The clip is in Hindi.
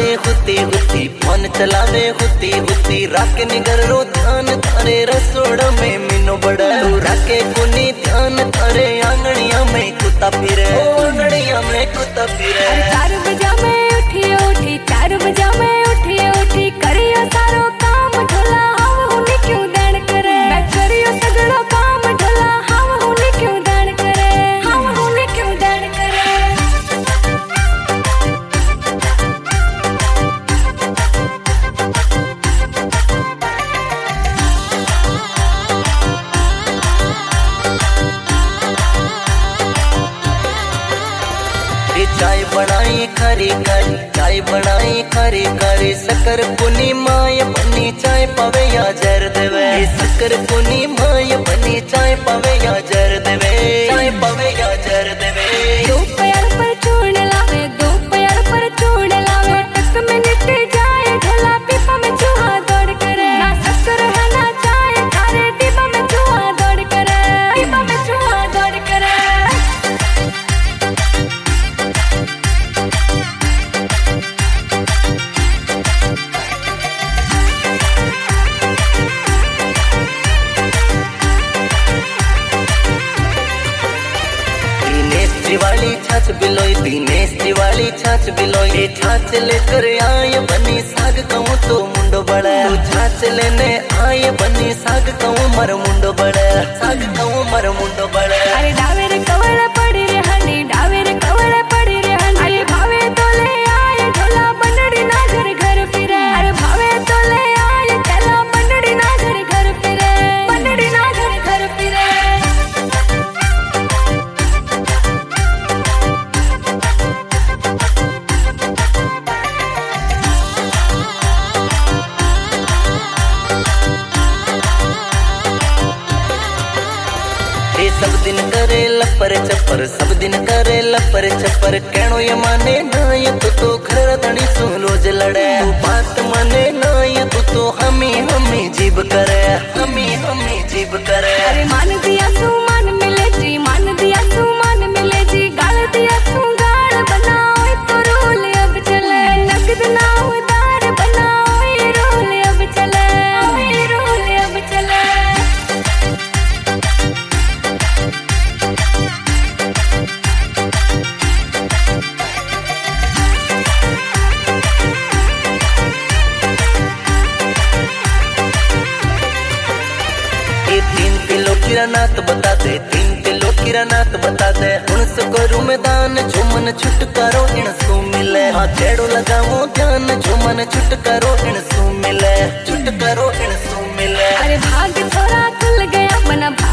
हुती हुती फोन चलावे हुती हुती राके निगर रो ध्यान थारे रसोड़ा में मिनो बड़ा तू राके कुनी ध्यान थारे आंगनिया में कुत्ता फिरे आंगनिया में कुत्ता फिरे 4 बजे मैं उठी उठी 4 बजे मैं उठी उठी करियो सारो काम ढोला हम हुनी क्यों देन करे मैं करियो सगळो काम ढोला हम हुनी क्यों देन करे हम हुनी क्यों देन करे चाय बनाई खरी खरी चाय बनाई खरी खरी शक्कर पुनी माय बनी चाय पावे या जर देवे शक्कर पुनी माय बनी चाय पावे या जर देवे चाय पावे या जर देवे 2 पैर पर चूड़ लावे 2 पैर पर चूड़ लावे टक में निट जाए ढोला पीपा में चूहा दौड़ करे ना शक्कर है ना चाय थारे डिब्बा में चूहा दौड़ करे डिब्बा में चूहा दौड़ करे दिवाली छाछ बिलोई दिनेश दिवाली छाछ बिलोई छाछ लेकर आए बनी साग कहूँ तो मुंडो बड़ा तू छाछ लेने आए बनी साग कहूँ मर मुंडो बड़ा साग कहूँ मर मुंडो बड़ा अरे डावेर कवळ पड़ी रे हनी डावेर कवळ पड़ी रे हनी अरे भावे तो ले आए ढोला बनड़ी ना घर घर फिरे अरे भावे तो ले आए चला बनड़ी ना घर घर फिरे बनड़ी ना घर घर फिरे सब दिन करे लपर चपर सब दिन करे लपर चपर कहनो ये माने ना ये तो घर धनी सु रोज लड़े तू बात माने ना ये तो हमी हमी जीव करे हमी हमी जीव करे अरे मान दिया तू मान मिले जी मान दिया तू मान मिले जी गाल दिया तू गाल बनाओ तो रोल अब चले नगद ना उधार बनाओ ये रोल अब चले ये रोल अब चले नाथ बता दे 3 किलो किरानात बता दे हुन से करूं मैं दान झुमन छुटकारो इन सु मिले हाँ तेड़ो लगाऊं ध्यान झुमन छुटकारो इन सु मिले छुटकारो इन सु मिले अरे भाग थोड़ा खुल गया बना